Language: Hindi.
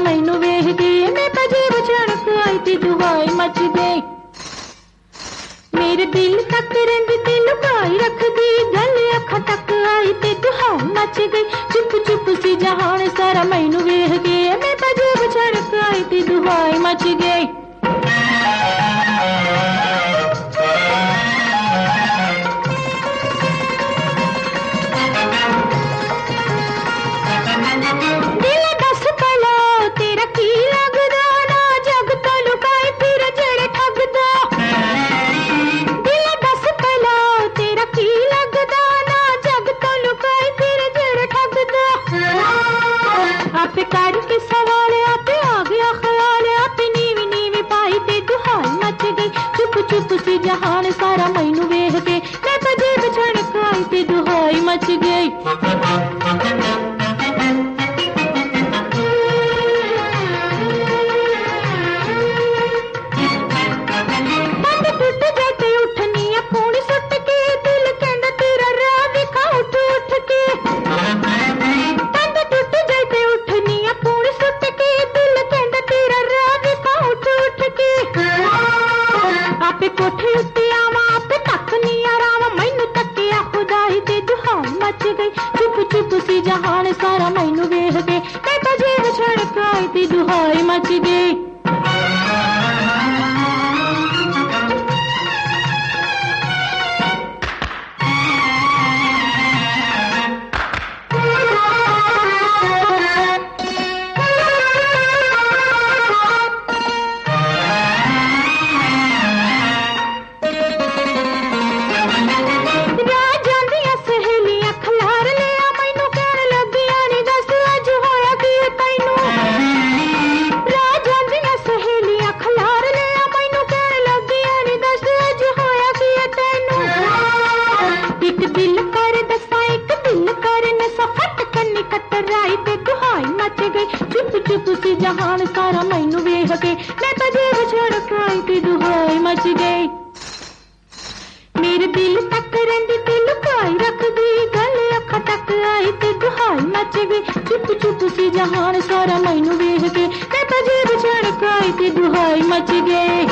मैनू वेख के मैं अजीब झड़क आई ते दुहाई मच गई। मेरे दिल तक रंग ते लुकाई रख दी, गल अखां तक आई ते दुहाई मच गई। चुप चुप सी जहान सारा मैनू वेख के मैं अजीब झड़क आई ते दुहाई मच गई। आपे करके सवाल आपे आ गया ख्याल, आपे नीवी नीवी पाई ते दुहाई मच गई। चुप चुप सी जहान सारा मैनू वेख के मैं अजीब झड़क आई ते दुहाई मच गई। आपे कोठे उत्ते आवा आपे तक नहीं आराम, मैनू तकिया खुदाई ते दुहाई मच गई। चुप चुप सी जहान सारा मैनू वेख के मैं अजीब झड़क आई ते दुहाई मच गई। चुप चुप सी जहान सारा मैनू वेख के मैं अजीब झड़क आई ते दुहाई मच गई। मेरे दिल तक रंग ते लुकाई रख दी, गल अखां तक आई ते दुहाई मच गई। चुप चुप सी जहान सारा मैनू वेख के मैं अजीब झड़क आई ते दुहाई मच गई।